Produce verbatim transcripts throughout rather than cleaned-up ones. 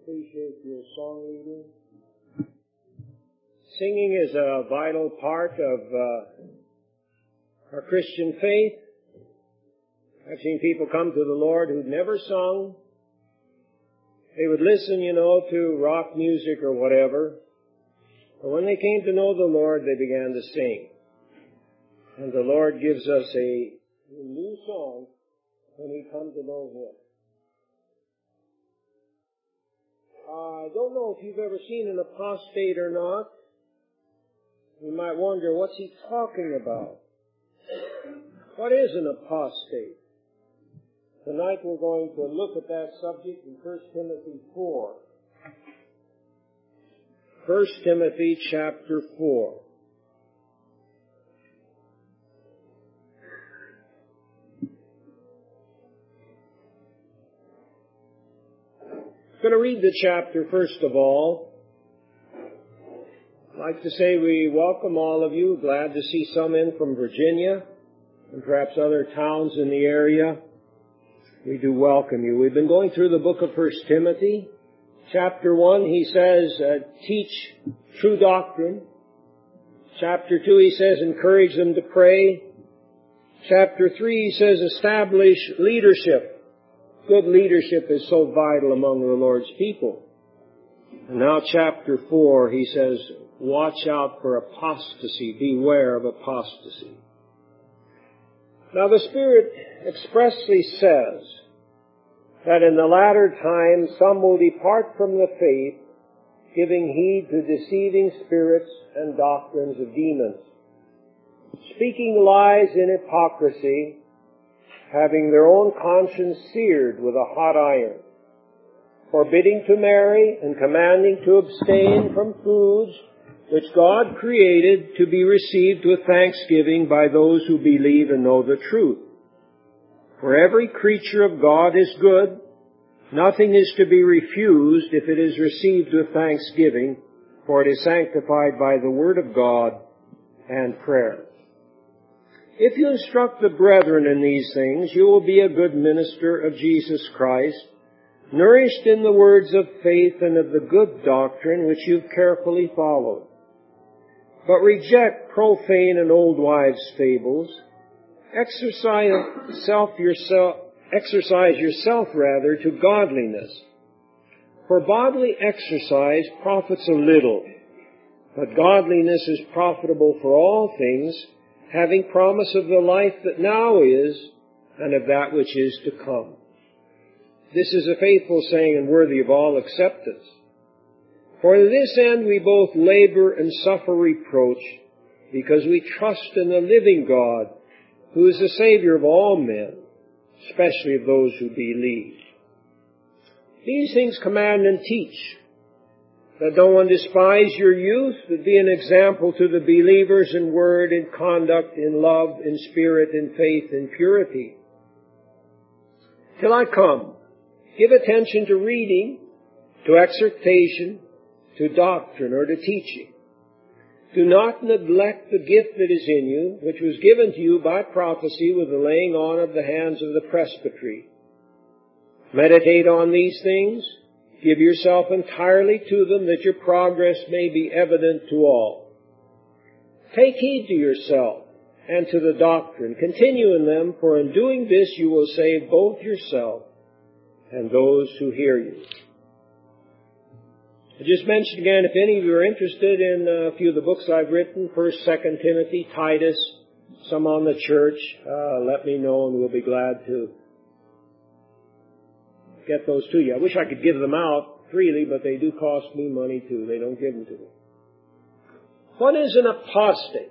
appreciate your song leading. Singing is a vital part of uh, our Christian faith. I've seen people come to the Lord who'd never sung. They would listen, you know, to rock music or whatever. But when they came to know the Lord, they began to sing. And the Lord gives us a new song when we come to know Him. Uh, I don't know if you've ever seen an apostate or not. You might wonder, what's he talking about? What is an apostate? Tonight we're going to look at that subject in First Timothy four. First Timothy chapter four. I'm going to read the chapter first of all. I'd like to say we welcome all of you. Glad to see some in from Virginia and perhaps other towns in the area. We do welcome you. We've been going through the book of First Timothy. Chapter one, he says, uh, teach true doctrine. Chapter two, he says, encourage them to pray. Chapter three, he says, establish leadership. Good leadership is so vital among the Lord's people. And now chapter four, he says, watch out for apostasy. Beware of apostasy. Now the Spirit expressly says that in the latter time some will depart from the faith, giving heed to deceiving spirits and doctrines of demons, speaking lies in hypocrisy, having their own conscience seared with a hot iron, forbidding to marry and commanding to abstain from foods which God created to be received with thanksgiving by those who believe and know the truth. For every creature of God is good. Nothing is to be refused if it is received with thanksgiving, for it is sanctified by the word of God and prayer. If you instruct the brethren in these things, you will be a good minister of Jesus Christ, nourished in the words of faith and of the good doctrine which you've carefully followed. But reject profane and old wives' fables. Exercise self yourself, exercise yourself rather to godliness. For bodily exercise profits a little, but godliness is profitable for all things, having promise of the life that now is and of that which is to come. This is a faithful saying and worthy of all acceptance. For to this end we both labor and suffer reproach, because we trust in the living God, who is the Savior of all men, especially of those who believe. These things command and teach, that no one despise your youth, but be an example to the believers in word, in conduct, in love, in spirit, in faith, in purity. Till I come, give attention to reading, to exhortation, to doctrine, or to teaching. Do not neglect the gift that is in you, which was given to you by prophecy with the laying on of the hands of the presbytery. Meditate on these things. Give yourself entirely to them, that your progress may be evident to all. Take heed to yourself and to the doctrine. Continue in them, for in doing this you will save both yourself and those who hear you. I just mentioned again, if any of you are interested in a few of the books I've written, First, Second Timothy, Titus, some on the church, uh, let me know and we'll be glad to get those to you. I wish I could give them out freely, but they do cost me money too. They don't give them to me. What is an apostate?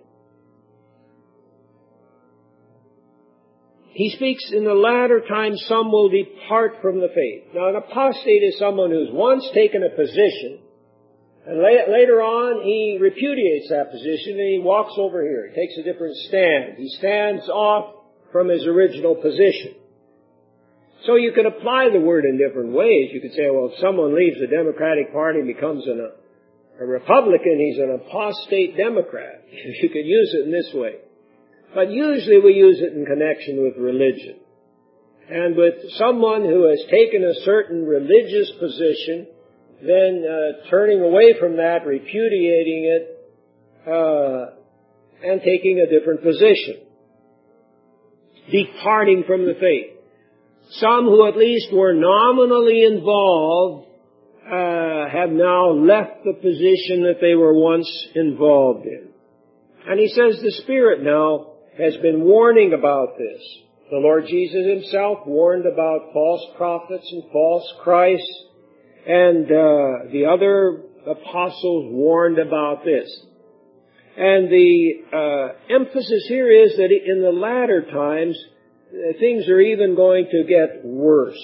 He speaks, in the latter time some will depart from the faith. Now, an apostate is someone who's once taken a position, and la- later on he repudiates that position and he walks over here. He takes a different stand. He stands off from his original position. So you can apply the word in different ways. You could say, well, if someone leaves the Democratic Party and becomes an, a Republican, he's an apostate Democrat. You could use it in this way. But usually we use it in connection with religion. And with someone who has taken a certain religious position then uh, turning away from that, repudiating it, uh, and taking a different position. Departing from the faith. Some who at least were nominally involved uh, have now left the position that they were once involved in. And he says the Spirit now has been warning about this. The Lord Jesus himself warned about false prophets and false Christs, and uh, the other apostles warned about this. And the uh, emphasis here is that in the latter times, uh, things are even going to get worse.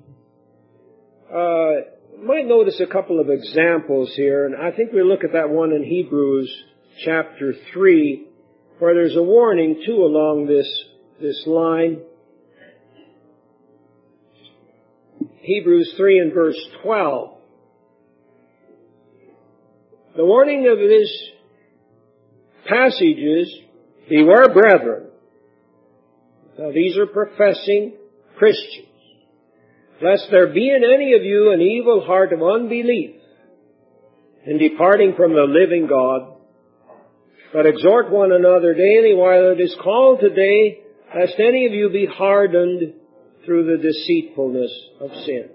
Uh, you might notice a couple of examples here, and I think we'll look at that one in Hebrews chapter three, where there's a warning too along this, this line. Hebrews three and verse twelve. The warning of this passage is, beware, brethren. Now these are professing Christians. Lest there be in any of you an evil heart of unbelief in departing from the living God, but exhort one another daily while it is called today, lest any of you be hardened through the deceitfulness of sin.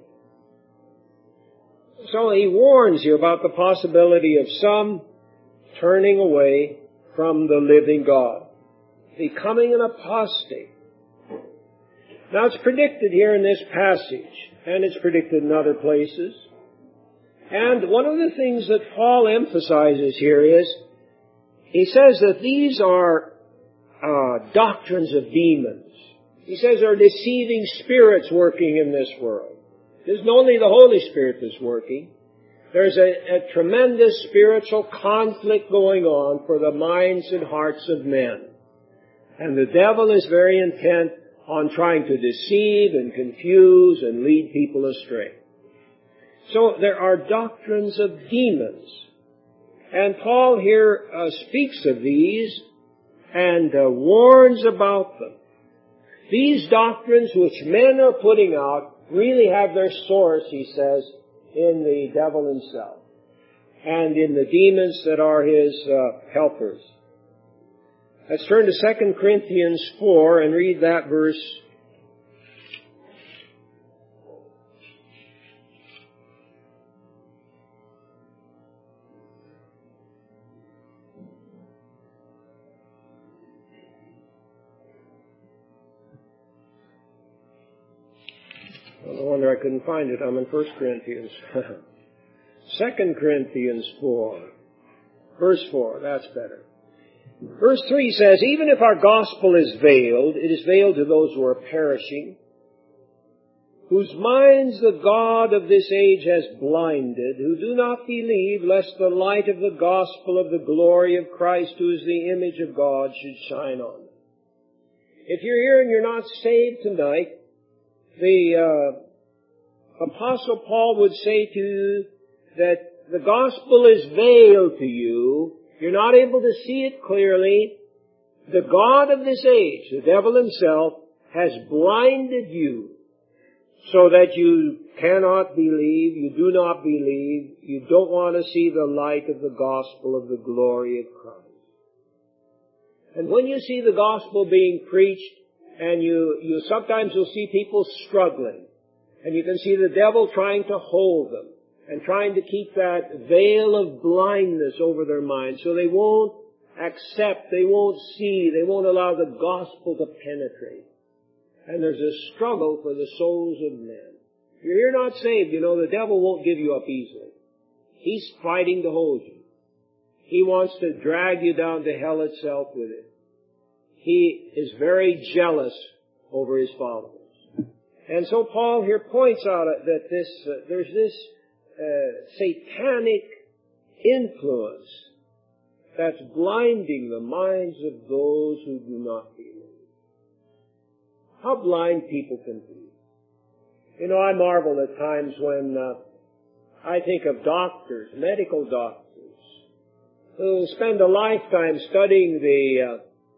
So he warns you about the possibility of some turning away from the living God, becoming an apostate. Now it's predicted here in this passage, and it's predicted in other places. And one of the things that Paul emphasizes here is, he says that these are uh, doctrines of demons. He says there are deceiving spirits working in this world. It isn't only the Holy Spirit that's working. There's a, a tremendous spiritual conflict going on for the minds and hearts of men. And the devil is very intent on trying to deceive and confuse and lead people astray. So there are doctrines of demons. And Paul here uh, speaks of these and uh, warns about them. These doctrines which men are putting out really have their source, he says, in the devil himself and in the demons that are his uh, helpers. Let's turn to Second Corinthians four and read that verse. No wonder I couldn't find it. I'm in First Corinthians. Second Corinthians four, verse four. That's better. Verse three says, even if our gospel is veiled, it is veiled to those who are perishing, whose minds the God of this age has blinded, who do not believe, lest the light of the gospel of the glory of Christ, who is the image of God, should shine on them. If you're here and you're not saved tonight, the uh, Apostle Paul would say to you that the gospel is veiled to you. You're not able to see it clearly. The God of this age, the devil himself, has blinded you so that you cannot believe, you do not believe, you don't want to see the light of the gospel of the glory of Christ. And when you see the gospel being preached, and you, you sometimes you'll see people struggling, and you can see the devil trying to hold them, and trying to keep that veil of blindness over their minds so they won't accept, they won't see, they won't allow the gospel to penetrate. And there's a struggle for the souls of men. If you're not saved, you know, the devil won't give you up easily. He's fighting to hold you. He wants to drag you down to hell itself with it. He is very jealous over his followers. And so Paul here points out that this, uh, there's this Uh, satanic influence that's blinding the minds of those who do not believe. How blind people can be. You know, I marvel at times when uh, I think of doctors, medical doctors, who spend a lifetime studying the uh,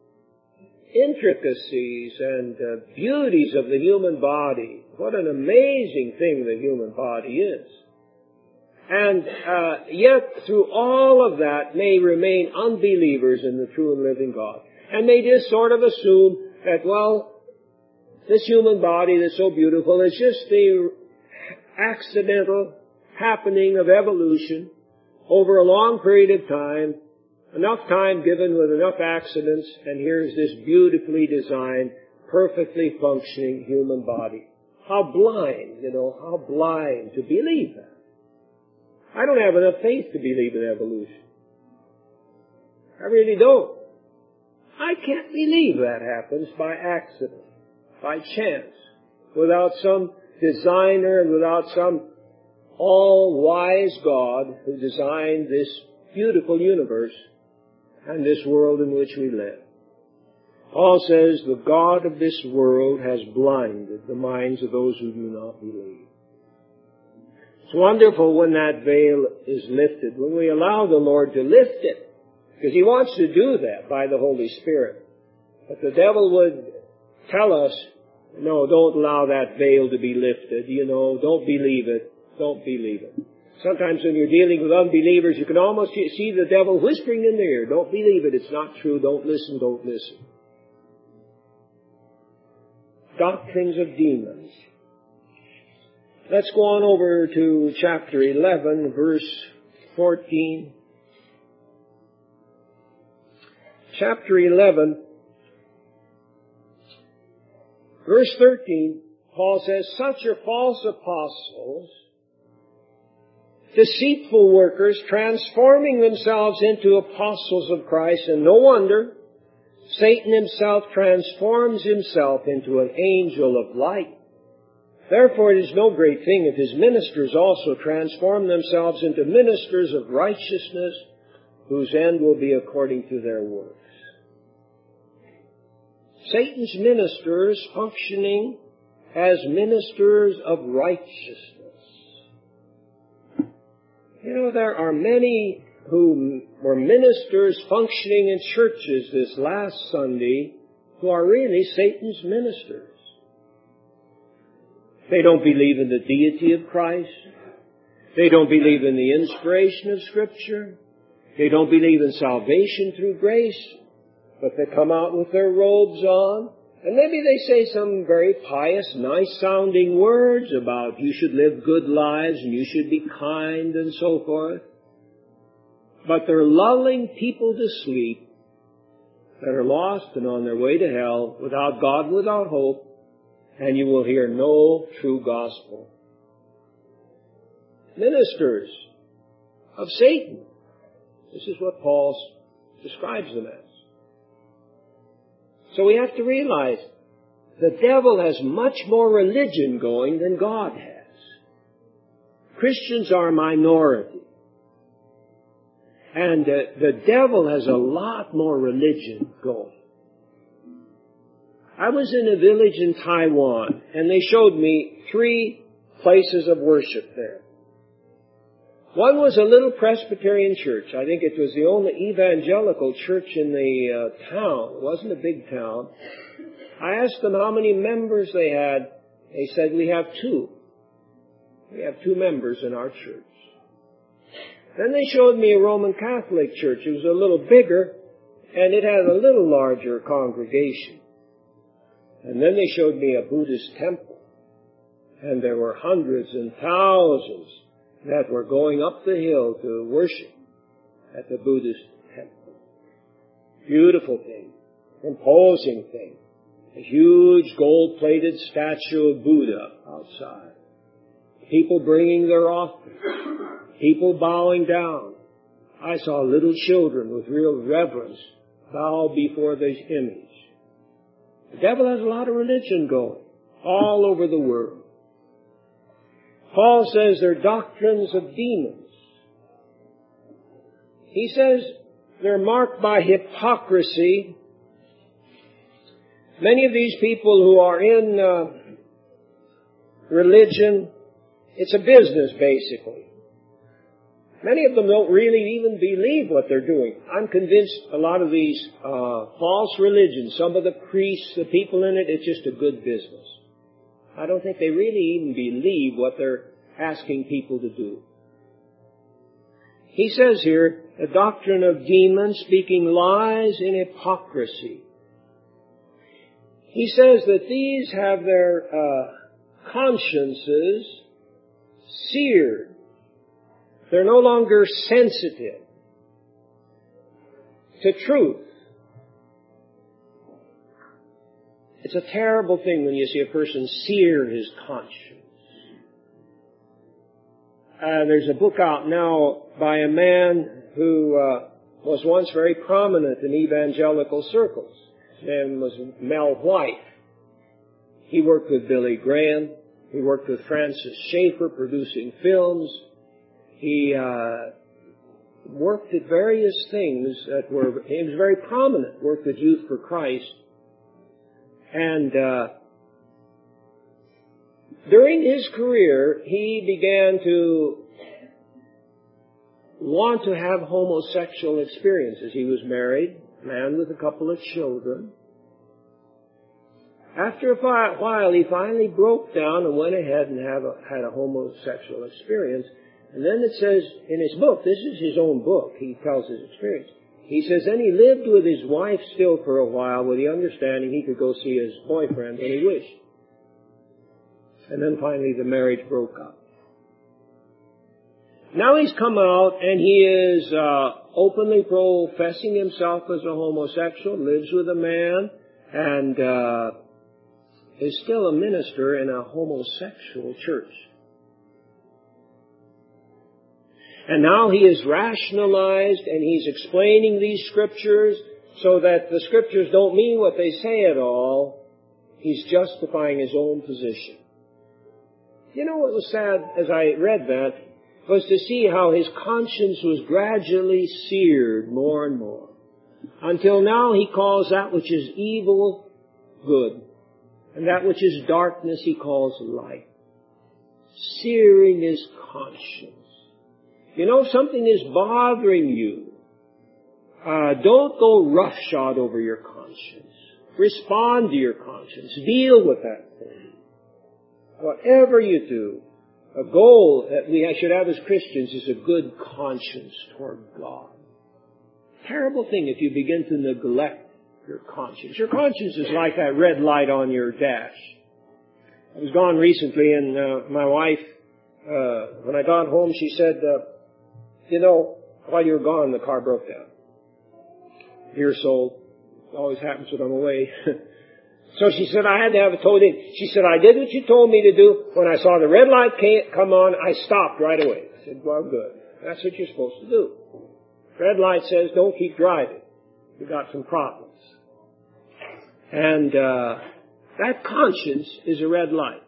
intricacies and uh, beauties of the human body. What an amazing thing the human body is. and uh, yet through all of that may remain unbelievers in the true and living God. And they just sort of assume that, well, this human body that's so beautiful is just the accidental happening of evolution over a long period of time, enough time given with enough accidents, and here's this beautifully designed, perfectly functioning human body. How blind, you know, how blind to believe that. I don't have enough faith to believe in evolution. I really don't. I can't believe that happens by accident, by chance, without some designer and without some all-wise God who designed this beautiful universe and this world in which we live. Paul says the God of this world has blinded the minds of those who do not believe. It's wonderful when that veil is lifted, when we allow the Lord to lift it, because He wants to do that by the Holy Spirit. But the devil would tell us, no, don't allow that veil to be lifted, you know, don't believe it, don't believe it. Sometimes when you're dealing with unbelievers, you can almost see the devil whispering in their ear, don't believe it, it's not true, don't listen, don't listen. Doctrines of demons. Let's go on over to chapter eleven, verse fourteen. Chapter eleven, verse thirteen, Paul says, such are false apostles, deceitful workers, transforming themselves into apostles of Christ, and no wonder, Satan himself transforms himself into an angel of light. Therefore it is no great thing if his ministers also transform themselves into ministers of righteousness, whose end will be according to their works. Satan's ministers functioning as ministers of righteousness. You know, there are many who were ministers functioning in churches this last Sunday who are really Satan's ministers. They don't believe in the deity of Christ. They don't believe in the inspiration of Scripture. They don't believe in salvation through grace. But they come out with their robes on, and maybe they say some very pious, nice-sounding words about you should live good lives and you should be kind and so forth. But they're lulling people to sleep that are lost and on their way to hell, without God, without hope, and you will hear no true gospel. Ministers of Satan. This is what Paul describes them as. So we have to realize the devil has much more religion going than God has. Christians are a minority. And uh, the devil has a lot more religion going. I was in a village in Taiwan, and they showed me three places of worship there. One was a little Presbyterian church. I think it was the only evangelical church in the uh, town. It wasn't a big town. I asked them how many members they had. They said, we have two. We have two members in our church. Then they showed me a Roman Catholic church. It was a little bigger, and it had a little larger congregation. And then they showed me a Buddhist temple. And there were hundreds and thousands that were going up the hill to worship at the Buddhist temple. Beautiful thing. Imposing thing. A huge gold-plated statue of Buddha outside. People bringing their offerings. People bowing down. I saw little children with real reverence bow before this image. The devil has a lot of religion going all over the world. Paul says they're doctrines of demons. He says they're marked by hypocrisy. Many of these people who are in uh, religion, it's a business basically. Many of them don't really even believe what they're doing. I'm convinced a lot of these uh, false religions, some of the priests, the people in it, it's just a good business. I don't think they really even believe what they're asking people to do. He says here, a doctrine of demons, speaking lies in hypocrisy. He says that these have their uh, consciences seared. They're no longer sensitive to truth. It's a terrible thing when you see a person sear his conscience. Uh, there's a book out now by a man who uh, was once very prominent in evangelical circles. His name was Mel White. He worked with Billy Graham. He worked with Francis Schaeffer producing films. He uh, worked at various things that were, he was very prominent, worked with Youth for Christ. And uh, during his career, he began to want to have homosexual experiences. He was married, a man with a couple of children. After a while, he finally broke down and went ahead and have a, had a homosexual experience. And then it says in his book, this is his own book, he tells his experience. He says, then he lived with his wife still for a while with the understanding he could go see his boyfriend when he wished. And then finally the marriage broke up. Now he's come out and he is uh, openly professing himself as a homosexual, lives with a man, and uh, is still a minister in a homosexual church. And now he is rationalized and he's explaining these scriptures so that the scriptures don't mean what they say at all. He's justifying his own position. You know what was sad as I read that was to see how his conscience was gradually seared more and more. Until now he calls that which is evil good. And that which is darkness he calls light. Searing his conscience. You know, something is bothering you. Uh, don't go roughshod over your conscience. Respond to your conscience. Deal with that thing. Whatever you do, a goal that we should have as Christians is a good conscience toward God. Terrible thing if you begin to neglect your conscience. Your conscience is like that red light on your dash. I was gone recently and uh, my wife, uh, when I got home, she said, uh, you know, while you were gone, the car broke down. Dear soul, it always happens when I'm away. So she said, I had to have it towed in. She said, I did what you told me to do. When I saw the red light came, come on, I stopped right away. I said, well, good. That's what you're supposed to do. Red light says, don't keep driving. You've got some problems. And uh, that conscience is a red light.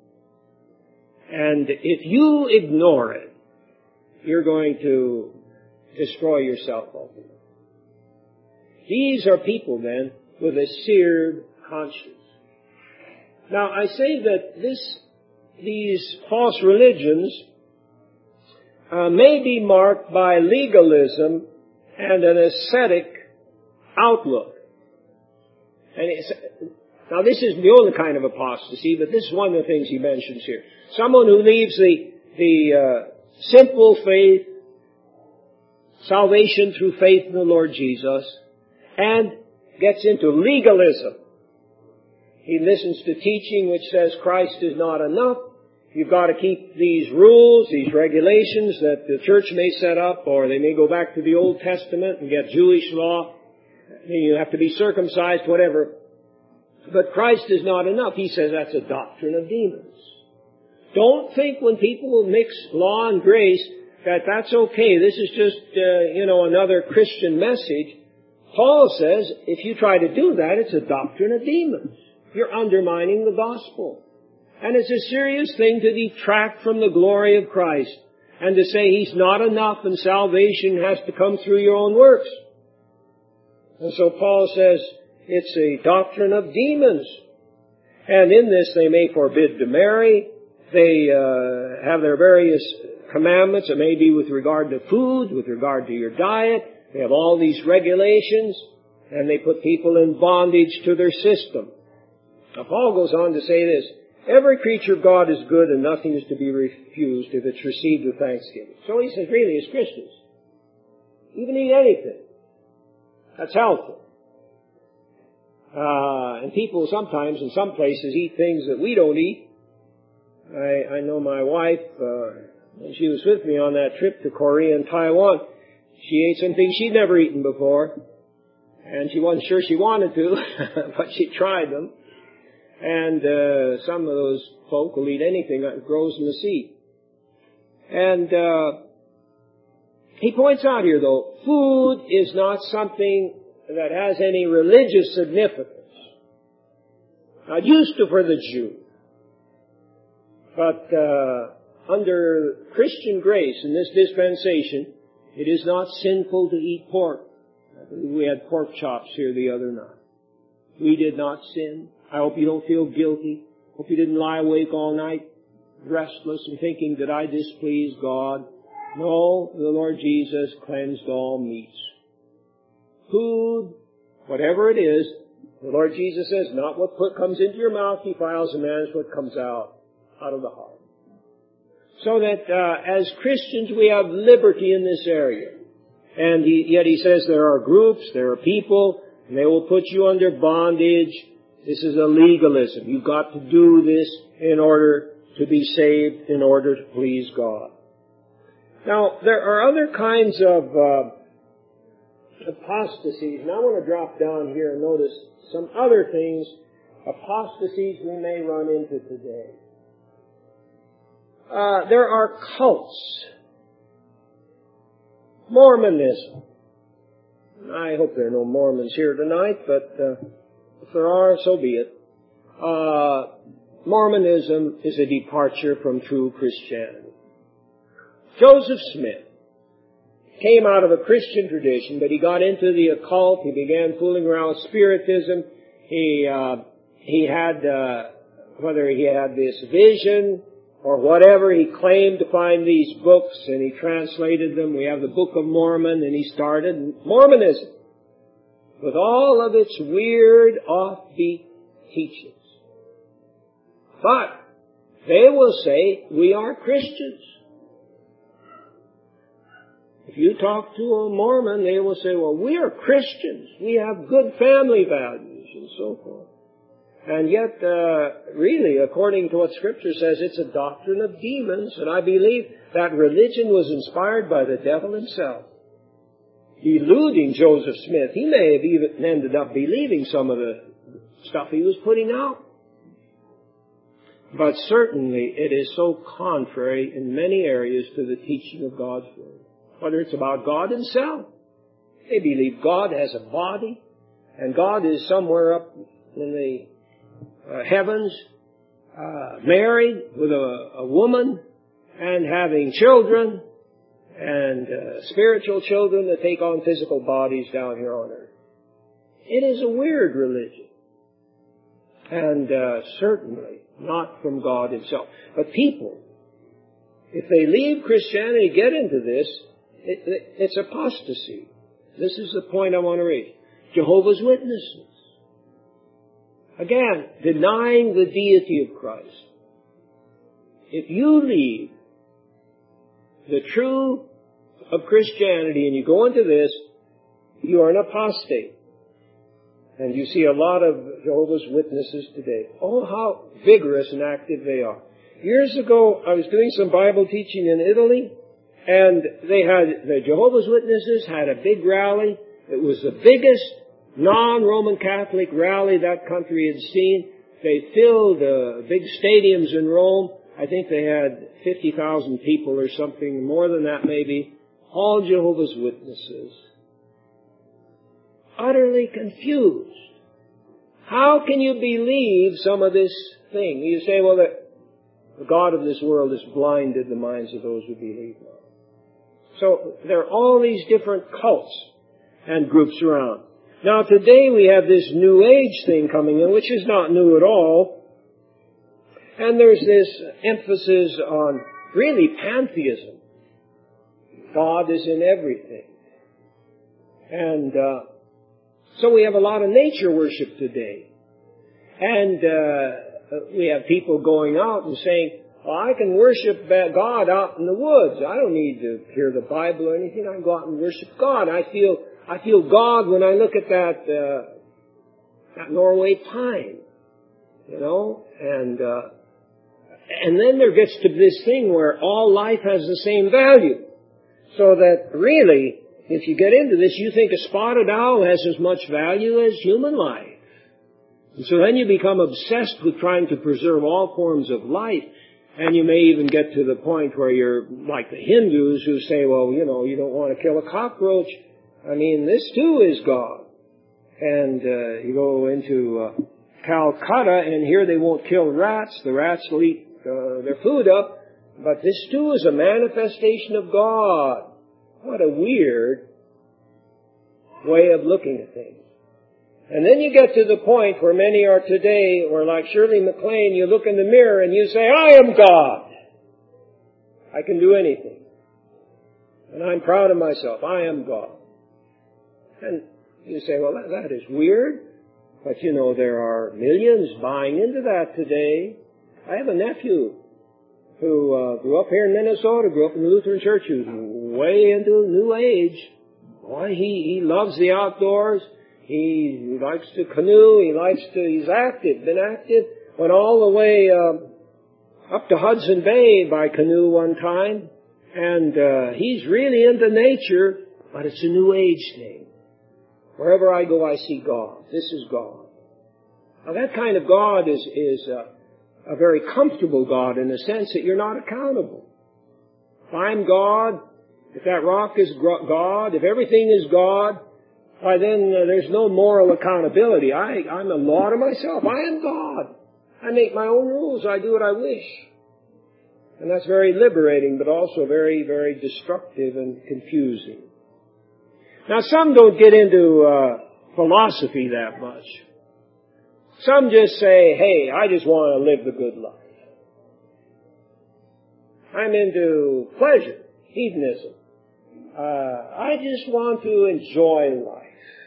And if you ignore it, you're going to destroy yourself ultimately. These are people then with a seared conscience. Now I say that this, these false religions uh, may be marked by legalism and an ascetic outlook. And it's, now this isn't the only kind of apostasy, but this is one of the things he mentions here. Someone who leaves the the uh, simple faith, salvation through faith in the Lord Jesus, and gets into legalism. He listens to teaching which says Christ is not enough. You've got to keep these rules, these regulations that the church may set up, or they may go back to the Old Testament and get Jewish law. You have to be circumcised, whatever. But Christ is not enough. He says that's a doctrine of demons. Don't think when people will mix law and grace that that's okay. This is just, uh, you know, another Christian message. Paul says if you try to do that, it's a doctrine of demons. You're undermining the gospel. And it's a serious thing to detract from the glory of Christ and to say He's not enough and salvation has to come through your own works. And so Paul says it's a doctrine of demons. And in this they may forbid to marry. They uh, have their various commandments. It may be with regard to food, with regard to your diet. They have all these regulations. And they put people in bondage to their system. Now Paul goes on to say this. Every creature of God is good and nothing is to be refused if it's received with thanksgiving. So he says, really, as Christians, You can eat anything. That's healthy. Uh, and people sometimes in some places eat things that we don't eat. I, I know my wife, uh, when she was with me on that trip to Korea and Taiwan, she ate some things she'd never eaten before. And she wasn't sure she wanted to, but she tried them. And uh, some of those folk will eat anything that grows in the seed. And uh, he points out here, though, food is not something that has any religious significance. Now, it used to for the Jew. But uh, under Christian grace in this dispensation, it is not sinful to eat pork. We had pork chops here the other night. We did not sin. I hope you don't feel guilty. Hope you didn't lie awake all night, restless and thinking, did I displease God? No, the Lord Jesus cleansed all meats. Food, whatever it is, the Lord Jesus says, not what put, comes into your mouth defiles a man, it's what comes out, out of the heart. So that uh, as Christians we have liberty in this area. And he, yet he says there are groups, there are people, and they will put you under bondage. This is a legalism. You've got to do this in order to be saved, in order to please God. Now, there are other kinds of uh, apostasies, and I want to drop down here and notice some other things, apostasies we may run into today. Uh, there are cults. Mormonism. I hope there are no Mormons here tonight, but uh, if there are, so be it. Uh, Mormonism is a departure from true Christianity. Joseph Smith came out of a Christian tradition, but he got into the occult. He began fooling around with Spiritism. He uh, he had uh, whether he had this vision or whatever, he claimed to find these books, and he translated them. We have the Book of Mormon, and he started Mormonism with all of its weird, offbeat teachings. But they will say, we are Christians. If you talk to a Mormon, they will say, well, we are Christians. We have good family values, and so forth. And yet, uh, really, according to what Scripture says, it's a doctrine of demons. And I believe that religion was inspired by the devil himself. Deluding Joseph Smith. He may have even ended up believing some of the stuff he was putting out. But certainly, it is so contrary in many areas to the teaching of God's Word. Whether it's about God himself. They believe God has a body, and God is somewhere up in the Uh, heavens, uh, married with a, a woman and having children and uh, spiritual children that take on physical bodies down here on earth. It is a weird religion. And uh, certainly not from God himself. But people, if they leave Christianity, get into this, it, it, it's apostasy. This is the point I want to raise. Jehovah's Witnesses. Again, denying the deity of Christ. If you leave the truth of Christianity and you go into this, you are an apostate. And you see a lot of Jehovah's Witnesses today. Oh, how vigorous and active they are. Years ago, I was doing some Bible teaching in Italy, and they had, the Jehovah's Witnesses had a big rally. It was the biggest non-Roman Catholic rally that country had seen. They filled uh, big stadiums in Rome. I think they had fifty thousand people or something, more than that maybe. All Jehovah's Witnesses. Utterly confused. How can you believe some of this thing? You say, well, the, the God of this world has blinded the minds of those who believe now. So there are all these different cults and groups around. Now today we have this New Age thing coming in, which is not new at all. And there's this emphasis on really pantheism. God is in everything. And uh, so we have a lot of nature worship today. And uh, we have people going out and saying, Well, I can worship God out in the woods. I don't need to hear the Bible or anything. I can go out and worship God. I feel, I feel God when I look at that, uh, that Norway pine. You know, and, uh, and then there gets to this thing where all life has the same value. So that really, if you get into this, you think a spotted owl has as much value as human life. And so then you become obsessed with trying to preserve all forms of life. And you may even get to the point where you're like the Hindus who say, well, you know, you don't want to kill a cockroach. I mean, this too is God. And uh, you go into uh, Calcutta, and here they won't kill rats. The rats will eat uh, their food up. But this too is a manifestation of God. What a weird way of looking at things. And then you get to the point where many are today, or like Shirley MacLaine, you look in the mirror and you say, I am God. I can do anything. And I'm proud of myself. I am God. And you say, well, that, that is weird. But you know, there are millions buying into that today. I have a nephew who uh, grew up here in Minnesota, grew up in the Lutheran Church, who's way into New Age. Boy, he, he loves the outdoors. He likes to canoe. He likes to, he's active, been active. Went all the way uh, up to Hudson Bay by canoe one time. And uh, he's really into nature, but it's a New Age thing. Wherever I go, I see God. This is God. Now that kind of God is, is uh, a very comfortable God in the sense that you're not accountable. If I'm God, if that rock is God, if everything is God, why then uh, there's no moral accountability. I, I'm a law to myself. I am God. I make my own rules. I do what I wish. And that's very liberating, but also very, very destructive and confusing. Now some don't get into uh, philosophy that much. Some just say, hey, I just want to live the good life. I'm into pleasure, hedonism. Uh, I just want to enjoy life.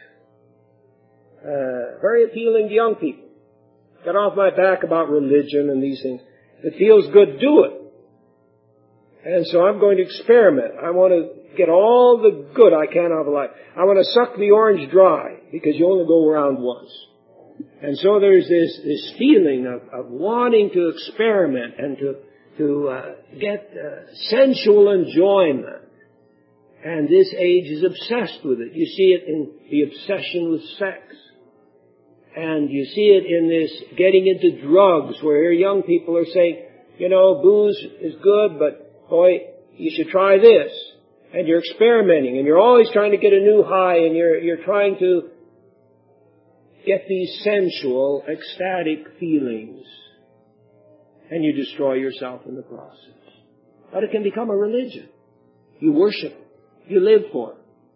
Uh, very appealing to young people. Get off my back about religion and these things. If it feels good, do it. And so I'm going to experiment. I want to get all the good I can out of life. I want to suck the orange dry because you only go around once. And so there's this, this feeling of, of wanting to experiment and to, to uh, get uh, sensual enjoyment. And this age is obsessed with it. You see it in the obsession with sex. And you see it in this getting into drugs, where young people are saying, you know, booze is good, but boy, you should try this. And you're experimenting, and you're always trying to get a new high, and you're, you're trying to get these sensual, ecstatic feelings. And you destroy yourself in the process. But it can become a religion. You worship it. You live for it.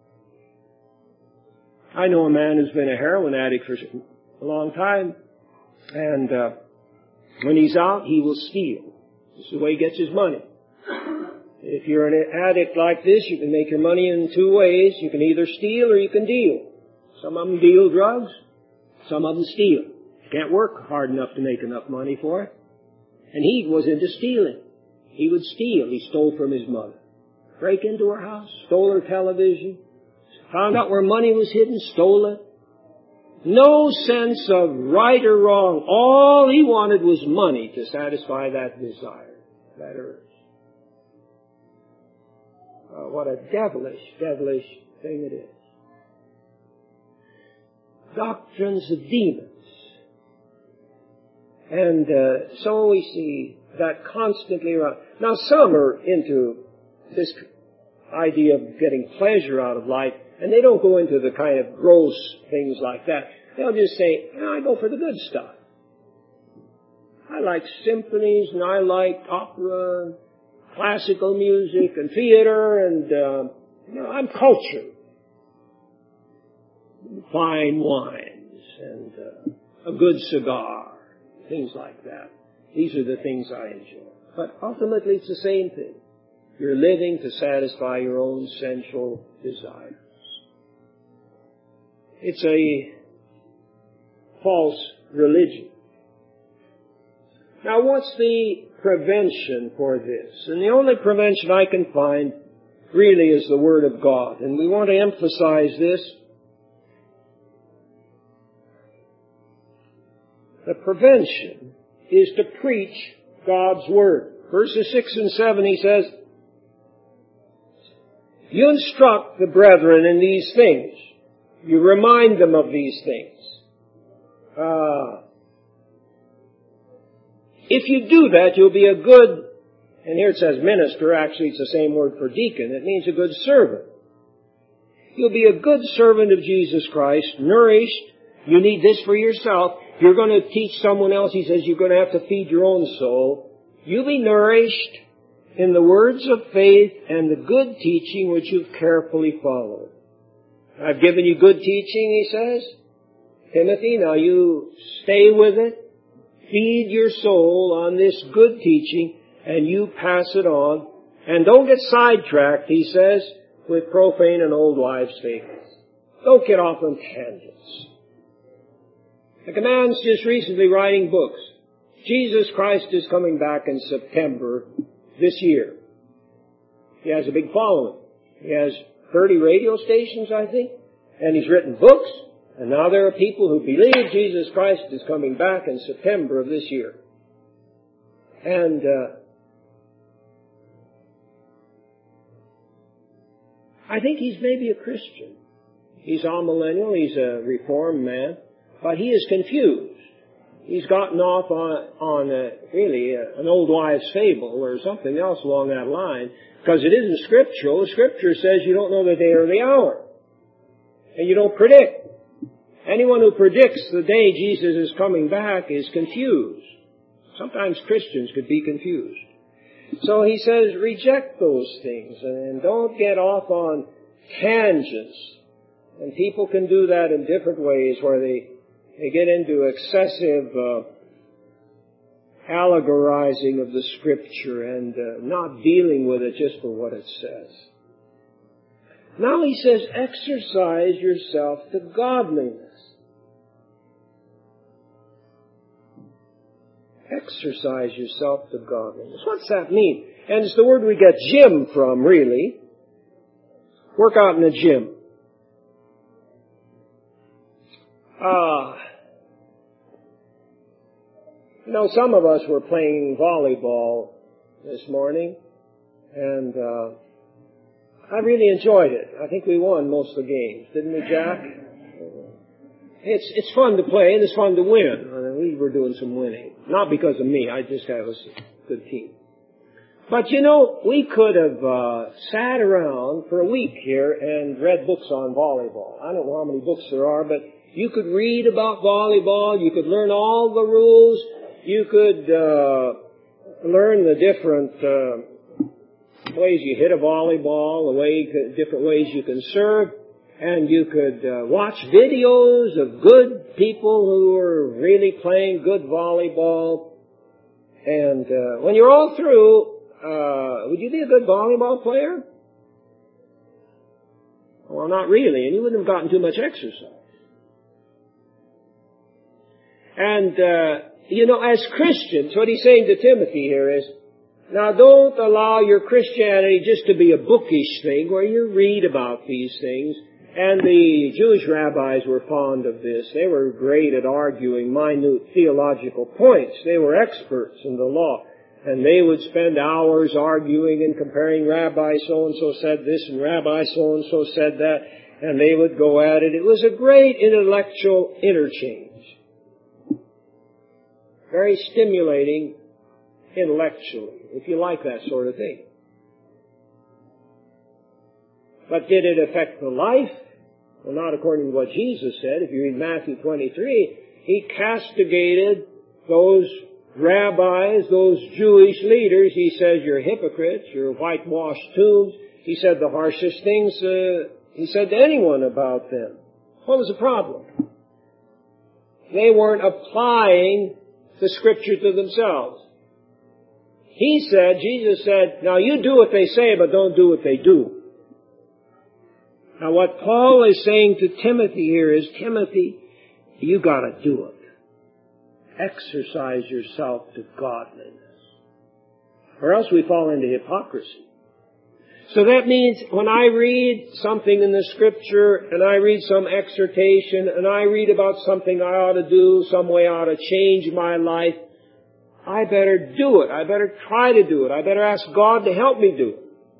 I know a man who's been a heroin addict for a long time, and uh, when he's out, he will steal. This is the way he gets his money. If you're an addict like this, you can make your money in two ways. You can either steal or you can deal. Some of them deal drugs. Some of them steal. You can't work hard enough to make enough money for it. And he was into stealing. He would steal. He stole from his mother. Break into her house, stole her television, found out where money was hidden, stole it. No sense of right or wrong. All he wanted was money to satisfy that desire, that urge. Uh, what a devilish, devilish thing it is. Doctrines of demons. And uh, so we see that constantly around. Now some are into this idea of getting pleasure out of life, and they don't go into the kind of gross things like that. They'll just say, you know, I go for the good stuff. I like symphonies, and I like opera, and classical music, and theater, and, uh, you know, I'm cultured. Fine wines, and uh, a good cigar, things like that. These are the things I enjoy. But ultimately, it's the same thing. You're living to satisfy your own sensual desires. It's a false religion. Now, what's the prevention for this? And the only prevention I can find really is the Word of God. And we want to emphasize this. The prevention is to preach God's Word. Verses six and seven, he says, you instruct the brethren in these things. You remind them of these things. Uh, if you do that, you'll be a good, and here it says minister, actually it's the same word for deacon. It means a good servant. You'll be a good servant of Jesus Christ, nourished. You need this for yourself. You're going to teach someone else. He says you're going to have to feed your own soul. You'll be nourished in the words of faith and the good teaching which you've carefully followed. I've given you good teaching, he says. Timothy, now you stay with it. Feed your soul on this good teaching and you pass it on. And don't get sidetracked, he says, with profane and old wives' fables. Don't get off on tangents. Like a man's just recently writing books. Jesus Christ is coming back in September this year. He has a big following. He has thirty radio stations, I think, and he's written books, and now there are people who believe Jesus Christ is coming back in September of this year. And uh, I think he's maybe a Christian. He's amillennial, he's a reformed man, but he is confused. He's gotten off on, on uh, really uh, an old wives' fable or something else along that line, because it isn't scriptural. The Scripture says you don't know the day or the hour. And you don't predict. Anyone who predicts the day Jesus is coming back is confused. Sometimes Christians could be confused. So he says, reject those things and don't get off on tangents. And people can do that in different ways where they They get into excessive uh, allegorizing of the Scripture and uh, not dealing with it just for what it says. Now he says, exercise yourself to godliness. Exercise yourself to godliness. What's that mean? And it's the word we get gym from, really. Work out in a gym. Ah, uh, you know, some of us were playing volleyball this morning, and uh, I really enjoyed it. I think we won most of the games, didn't we, Jack? It's it's fun to play, and it's fun to win. I mean, we were doing some winning. Not because of me, I just have a good team. But, you know, we could have uh, sat around for a week here and read books on volleyball. I don't know how many books there are, but you could read about volleyball. You could learn all the rules. You could uh, learn the different uh, ways you hit a volleyball, the way you could, different ways you can serve, and you could uh, watch videos of good people who are really playing good volleyball. And uh, when you're all through, uh, would you be a good volleyball player? Well, not really, and you wouldn't have gotten too much exercise. And, uh, you know, as Christians, what he's saying to Timothy here is, now don't allow your Christianity just to be a bookish thing where you read about these things. And the Jewish rabbis were fond of this. They were great at arguing minute theological points. They were experts in the law. And they would spend hours arguing and comparing Rabbi so-and-so said this and Rabbi so-and-so said that. And they would go at it. It was a great intellectual interchange. Very stimulating intellectually, if you like that sort of thing. But did it affect the life? Well, not according to what Jesus said. If you read Matthew twenty-three, he castigated those rabbis, those Jewish leaders. He says, you're hypocrites, you're whitewashed tombs. He said the harshest things uh, he said to anyone about them. What was the problem? They weren't applying the Scripture to themselves. He said, Jesus said, now you do what they say, but don't do what they do. Now what Paul is saying to Timothy here is, Timothy, you gotta do it. exercise yourself to godliness. Or else we fall into hypocrisy. So that means when I read something in the Scripture, and I read some exhortation, and I read about something I ought to do, some way I ought to change my life, I better do it. I better try to do it. I better ask God to help me do it.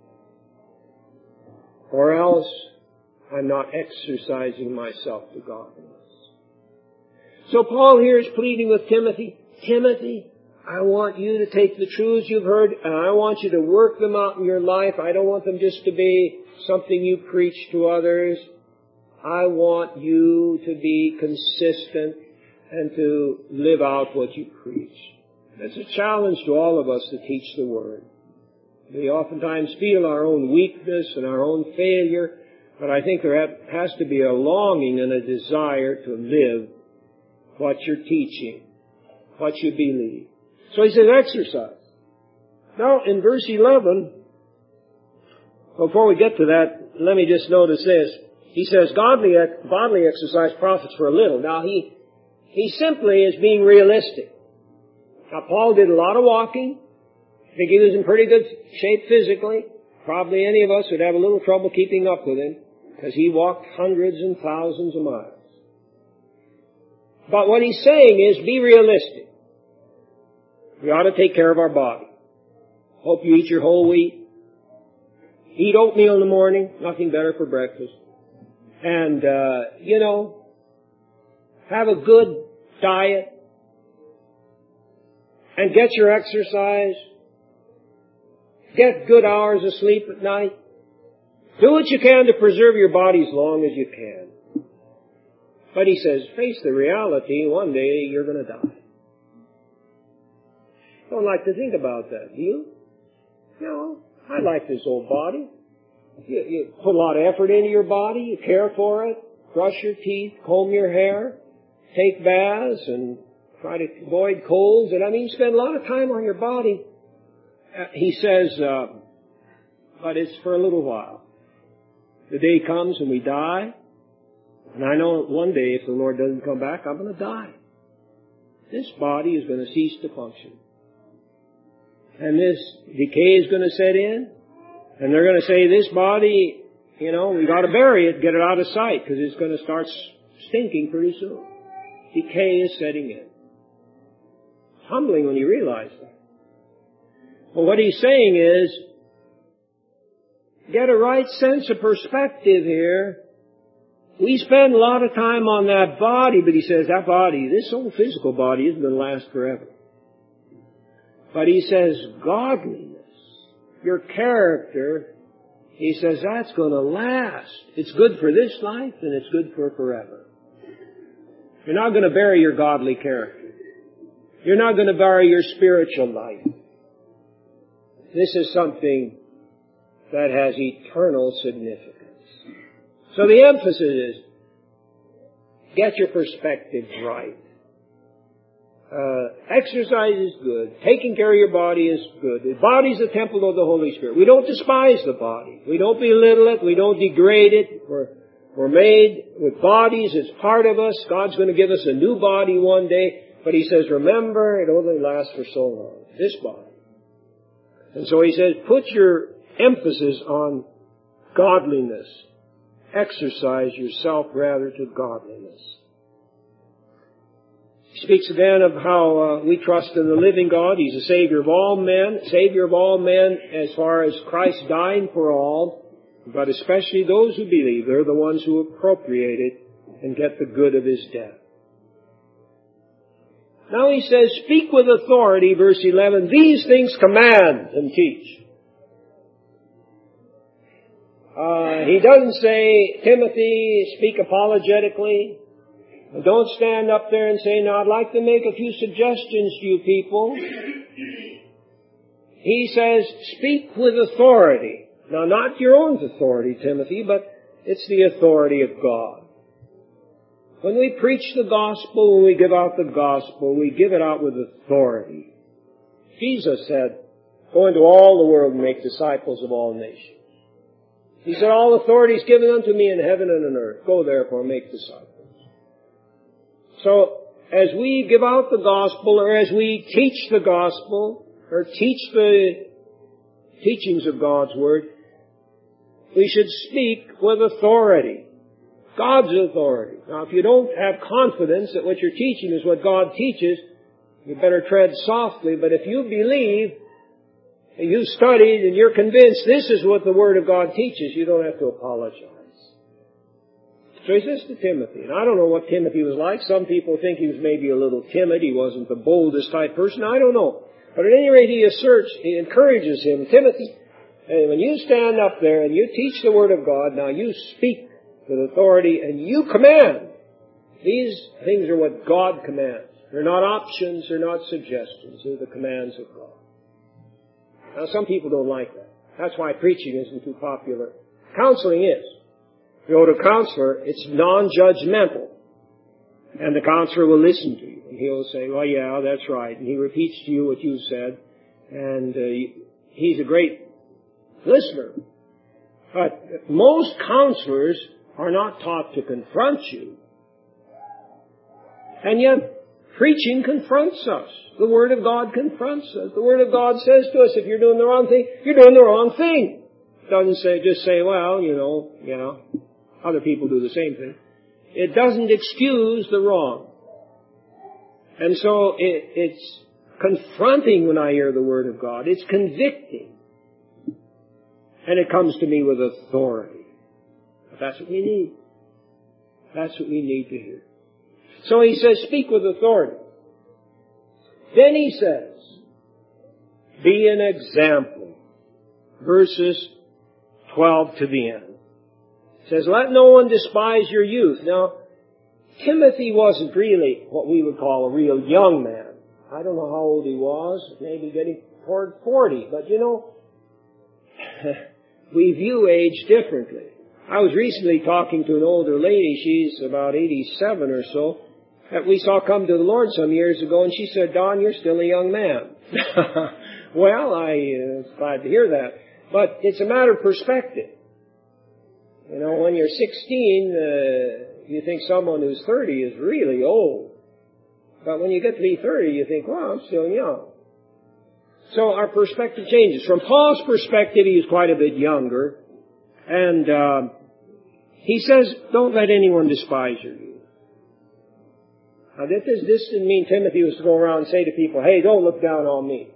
Or else I'm not exercising myself to godliness. So Paul here is pleading with Timothy, Timothy, I want you to take the truths you've heard and I want you to work them out in your life. I don't want them just to be something you preach to others. I want you to be consistent and to live out what you preach. It's a challenge to all of us to teach the Word. We oftentimes feel our own weakness and our own failure, but I think there has to be a longing and a desire to live what you're teaching, what you believe. So he says exercise. Now in verse eleven, before we get to that, let me just notice this. He says godly, bodily exercise profits for a little. Now he, he simply is being realistic. Now Paul did a lot of walking. I think he was in pretty good shape physically. Probably any of us would have a little trouble keeping up with him because he walked hundreds and thousands of miles. But what he's saying is be realistic. We ought to take care of our body. Hope you eat your whole wheat. Eat oatmeal in the morning. Nothing better for breakfast. And, uh, you know, have a good diet. And get your exercise. Get good hours of sleep at night. Do what you can to preserve your body as long as you can. But he says, face the reality, one day you're going to die. Don't like to think about that, do you? No, I like this old body. You, you put a lot of effort into your body, you care for it, brush your teeth, comb your hair, take baths, and try to avoid colds. And I mean, you spend a lot of time on your body. Uh, he says, uh, but it's for a little while. The day comes and we die. And I know one day if the Lord doesn't come back, I'm going to die. This body is going to cease to function. And this decay is going to set in. And they're going to say, this body, you know, we got to bury it, get it out of sight, because it's going to start stinking pretty soon. Decay is setting in. It's humbling when you realize that. Well, what he's saying is, get a right sense of perspective here. We spend a lot of time on that body, but he says that body, this old physical body isn't going to last forever. But he says godliness, your character, he says that's going to last. It's good for this life and it's good for forever. You're not going to bury your godly character. You're not going to bury your spiritual life. This is something that has eternal significance. So the emphasis is, get your perspective right. Uh, exercise is good. Taking care of your body is good. The body is the temple of the Holy Spirit. We don't despise the body. We don't belittle it. We don't degrade it. We're, we're made with bodies. It's part of us. God's going to give us a new body one day. But he says, remember, it only lasts for so long. This body. And so he says, put your emphasis on godliness. Exercise yourself rather to godliness. He speaks again of how uh, we trust in the living God. He's the Savior of all men, Savior of all men as far as Christ dying for all, but especially those who believe. They're the ones who appropriate it and get the good of His death. Now he says, speak with authority, verse eleven, these things command and teach. Uh, he doesn't say, Timothy, speak apologetically. Don't stand up there and say, now I'd like to make a few suggestions to you people. He says, speak with authority. Now not your own authority, Timothy, but it's the authority of God. When we preach the gospel, when we give out the gospel, we give it out with authority. Jesus said, go into all the world and make disciples of all nations. He said, all authority is given unto me in heaven and on earth. Go therefore and make disciples. So, as we give out the gospel, or as we teach the gospel, or teach the teachings of God's Word, we should speak with authority. God's authority. Now, if you don't have confidence that what you're teaching is what God teaches, you better tread softly. But if you believe, and you've studied, and you're convinced this is what the Word of God teaches, you don't have to apologize. So he says to Timothy, and I don't know what Timothy was like. Some people think he was maybe a little timid. He wasn't the boldest type person. I don't know. But at any rate, he asserts, he encourages him, Timothy, and when you stand up there and you teach the Word of God, now you speak with authority and you command. These things are what God commands. They're not options, they're not suggestions. They're the commands of God. Now, some people don't like that. That's why preaching isn't too popular. Counseling is. If you go to a counselor, it's non-judgmental. And the counselor will listen to you. And he'll say, well, yeah, that's right. And he repeats to you what you said. And uh, he's a great listener. But most counselors are not taught to confront you. And yet, preaching confronts us. The Word of God confronts us. The Word of God says to us, if you're doing the wrong thing, you're doing the wrong thing. It doesn't say, just say, well, you know, yeah, other people do the same thing. It doesn't excuse the wrong. And so it, it's confronting when I hear the Word of God. It's convicting. And it comes to me with authority. But that's what we need. That's what we need to hear. So he says, speak with authority. Then he says, be an example. Verses twelve to the end. It says, let no one despise your youth. Now, Timothy wasn't really what we would call a real young man. I don't know how old he was, maybe getting toward forty. But you know, we view age differently. I was recently talking to an older lady, she's about eighty-seven or so, that we saw come to the Lord some years ago, and she said, Don, you're still a young man. Well, I uh, was glad to hear that. But it's a matter of perspective. You know, when you're sixteen, uh, you think someone who's thirty is really old. But when you get to be thirty, you think, well, I'm still young. So our perspective changes. From Paul's perspective, he was quite a bit younger. And uh, he says, don't let anyone despise your youth. Now, this, this didn't mean Timothy was to go around and say to people, hey, don't look down on me.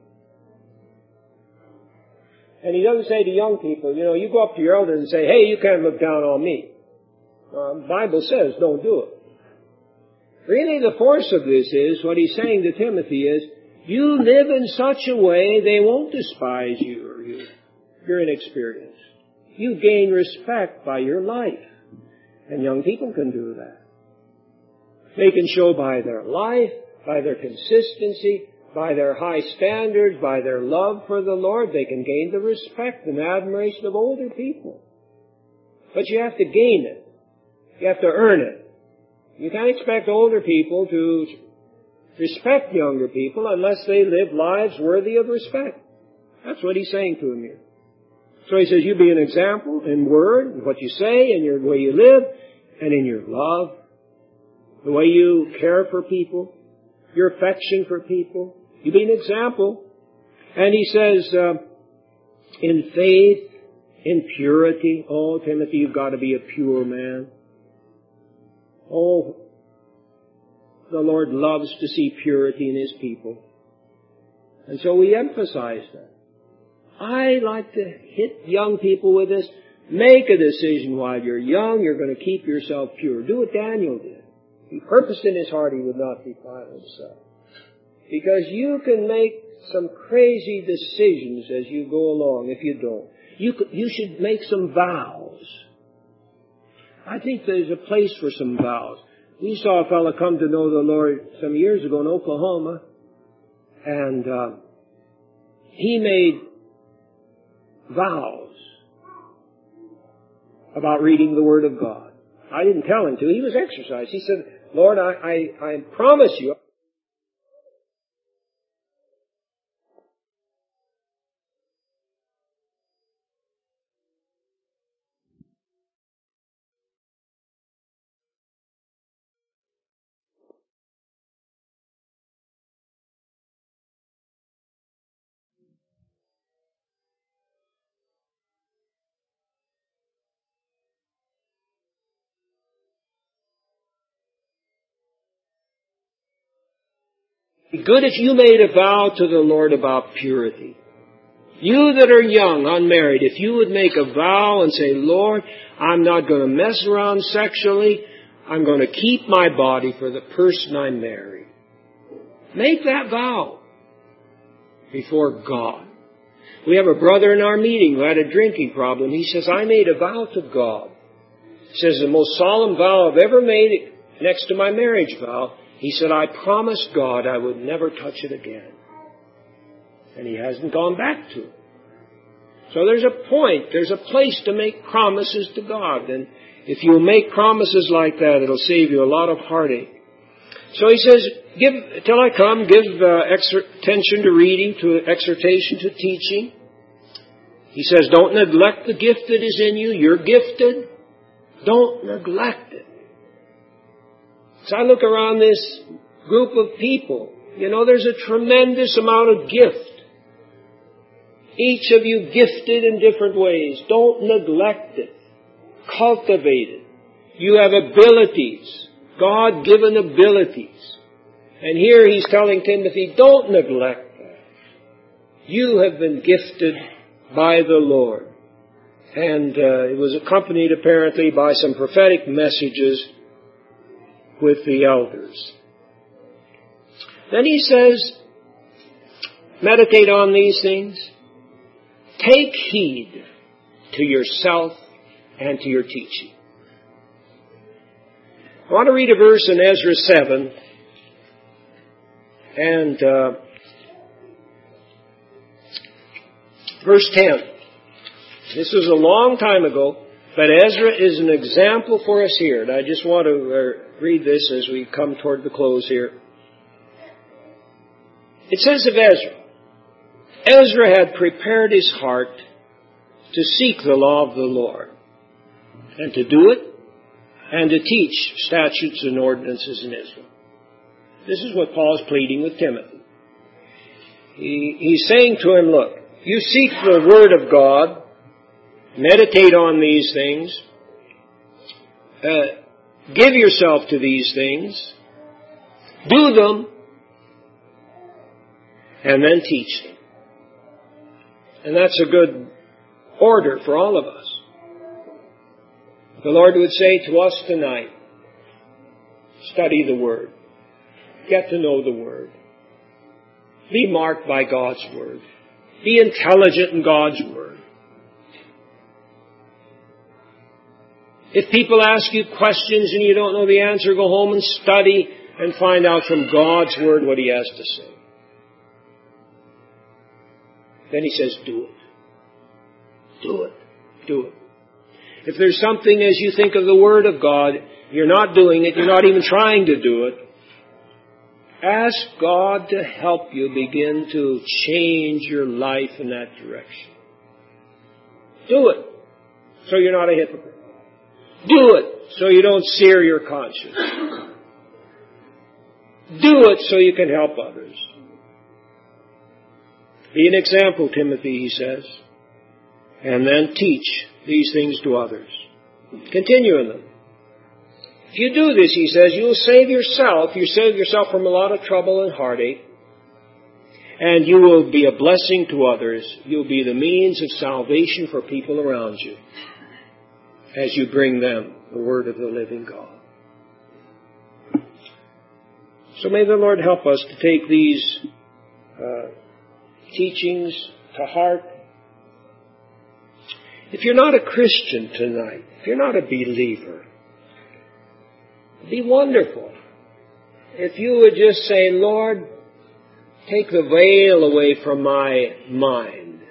And he doesn't say to young people, you know, you go up to your elders and say, hey, you can't look down on me. Uh, the Bible says don't do it. Really, the force of this is, what he's saying to Timothy is, you live in such a way they won't despise you or you. You're inexperienced. You gain respect by your life. And young people can do that. They can show by their life, by their consistency, by their high standards, by their love for the Lord. They can gain the respect and admiration of older people. But you have to gain it. You have to earn it. You can't expect older people to respect younger people unless they live lives worthy of respect. That's what he's saying to him here. So he says, you be an example in word, in what you say, in your way you live, and in your love, the way you care for people, your affection for people. You be an example. And he says, uh, in faith, in purity. Oh, Timothy, you've got to be a pure man. Oh, the Lord loves to see purity in His people. And so we emphasize that. I like to hit young people with this. Make a decision while you're young. You're going to keep yourself pure. Do what Daniel did. He purposed in his heart he would not defile himself. Because you can make some crazy decisions as you go along if you don't. You could, you should make some vows. I think there's a place for some vows. We saw a fellow come to know the Lord some years ago in Oklahoma, and uh, he made vows about reading the Word of God. I didn't tell him to. He was exercised. He said, Lord, I, I, I promise you, Be good if you made a vow to the Lord about purity. You that are young, unmarried, if you would make a vow and say, Lord, I'm not going to mess around sexually. I'm going to keep my body for the person I marry. Make that vow before God. We have a brother in our meeting who had a drinking problem. He says, I made a vow to God. He says, the most solemn vow I've ever made next to my marriage vow. He said, I promised God I would never touch it again. And he hasn't gone back to it. So there's a point, there's a place to make promises to God. And if you make promises like that, it'll save you a lot of heartache. So he says, give, till I come, give uh, exer- attention to reading, to exhortation, to teaching. He says, don't neglect the gift that is in you. You're gifted. Don't neglect it. So I look around this group of people. You know, there's a tremendous amount of gift. Each of you gifted in different ways. Don't neglect it. Cultivate it. You have abilities. God-given abilities. And here he's telling Timothy, don't neglect that. You have been gifted by the Lord. And uh, it was accompanied apparently by some prophetic messages with the elders. Then he says, meditate on these things. Take heed to yourself and to your teaching. I want to read a verse in Ezra seven. And uh, verse ten. This was a long time ago, but Ezra is an example for us here. And I just want to uh, read this as we come toward the close here. It says of Ezra, Ezra had prepared his heart to seek the law of the Lord, and to do it, and to teach statutes and ordinances in Israel. This is what Paul is pleading with Timothy. He, he's saying to him, look, you seek the Word of God, meditate on these things, uh, give yourself to these things, do them, and then teach them. And that's a good order for all of us. The Lord would say to us tonight, study the Word. Get to know the Word. Be marked by God's Word. Be intelligent in God's Word. If people ask you questions and you don't know the answer, go home and study and find out from God's Word what He has to say. Then He says, do it. Do it. Do it. If there's something as you think of the Word of God, you're not doing it, you're not even trying to do it, ask God to help you begin to change your life in that direction. Do it so you're not a hypocrite. Do it so you don't sear your conscience. Do it so you can help others. Be an example, Timothy, he says, and then teach these things to others. Continue in them. If you do this, he says, you'll save yourself. You save yourself from a lot of trouble and heartache. And you will be a blessing to others. You'll be the means of salvation for people around you as you bring them the Word of the living God. So may the Lord help us to take these uh, teachings to heart. If you're not a Christian tonight, if you're not a believer, it'd be wonderful if you would just say, Lord, take the veil away from my mind.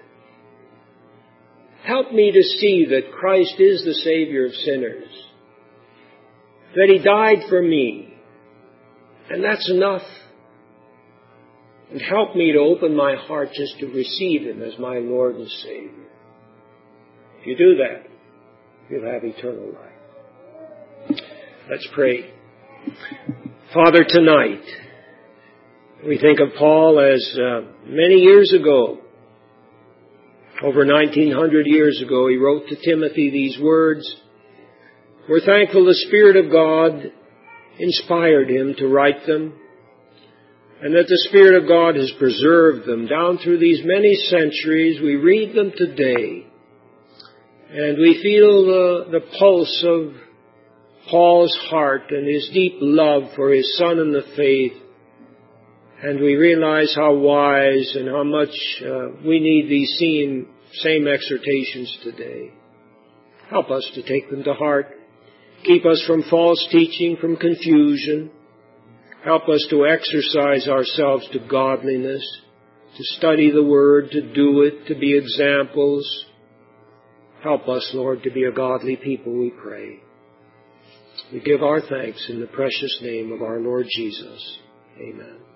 Help me to see that Christ is the Savior of sinners, that He died for me, and that's enough. And help me to open my heart just to receive Him as my Lord and Savior. If you do that, you'll have eternal life. Let's pray. Father, tonight, we think of Paul as uh, many years ago, over nineteen hundred years ago, he wrote to Timothy these words. We're thankful the Spirit of God inspired him to write them. and that the Spirit of God has preserved them down through these many centuries. We read them today, and we feel the, the pulse of Paul's heart and his deep love for his son in the faith, and we realize how wise and how much uh, we need these same, same exhortations today. Help us to take them to heart. Keep us from false teaching, from confusion. Help us to exercise ourselves to godliness, to study the Word, to do it, to be examples. Help us, Lord, to be a godly people, we pray. We give our thanks in the precious name of our Lord Jesus. Amen.